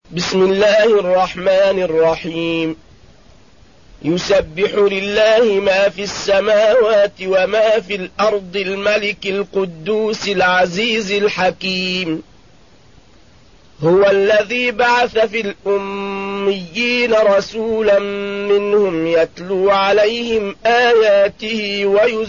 بسم الله الرحمن الرحيم. يسبح لله ما في السماوات وما في الأرض الملك القدوس العزيز الحكيم. هو الذي بعث في الأميين رسولا منهم يتلو عليهم آياته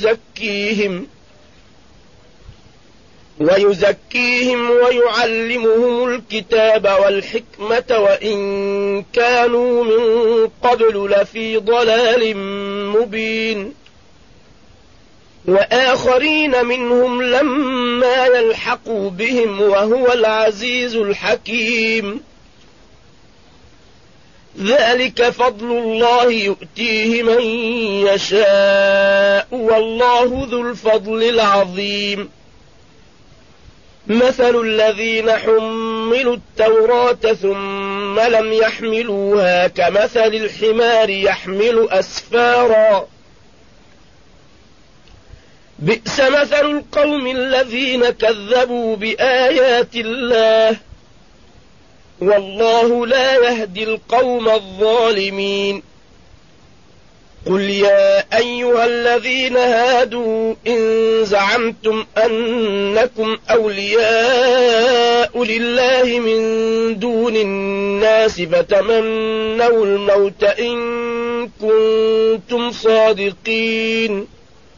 ويزكيهم ويعلمهم الكتاب والحكمة وإن كانوا من قبل لفي ضلال مبين. وآخرين منهم لما يلحقوا بهم وهو العزيز الحكيم. ذلك فضل الله يؤتيه من يشاء والله ذو الفضل العظيم. مثل الذين حملوا التوراة ثم لم يحملوها كمثل الحمار يحمل أسفارا بئس مثل القوم الذين كذبوا بآيات الله والله لا يهدي القوم الظالمين. قل يا أيها الذين هادوا إن زعمتم أنكم أولياء لله من دون الناس فتمنوا الموت إن كنتم صادقين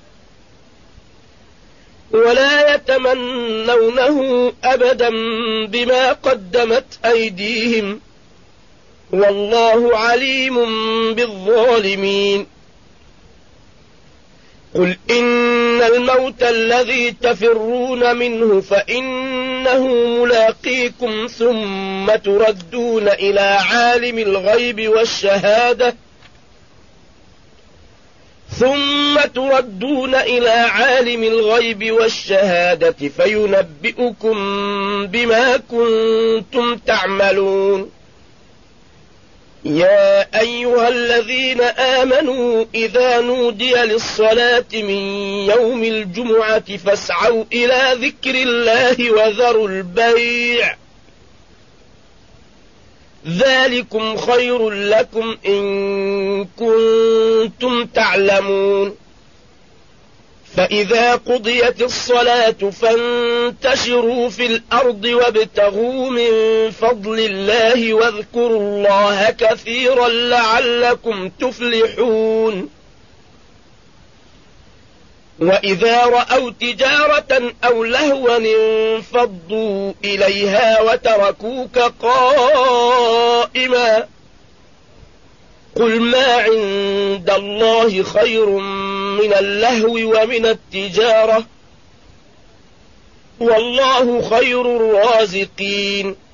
ولا يتمنونه أبدا بما قدمت أيديهم والله عليم بالظالمين. قل إن الموت الذي تفرون منه فإنه ملاقيكم ثم تردون إلى عالم الغيب والشهادة فينبئكم بما كنتم تعملون. يا أيها الذين آمنوا إذا نودي للصلاة من يوم الجمعة فاسعوا إلى ذكر الله وذروا البيع ذلكم خير لكم إن كنتم تعلمون. فإذا قضيت الصلاة فانتشروا في الأرض وابتغوا من فضل الله واذكروا الله كثيرا لعلكم تفلحون. وإذا رأوا تجارة أو لهوا انفضوا إليها وتركوك قائما قل ما عند الله خير من اللهو ومن التجارة والله خير الرازقين.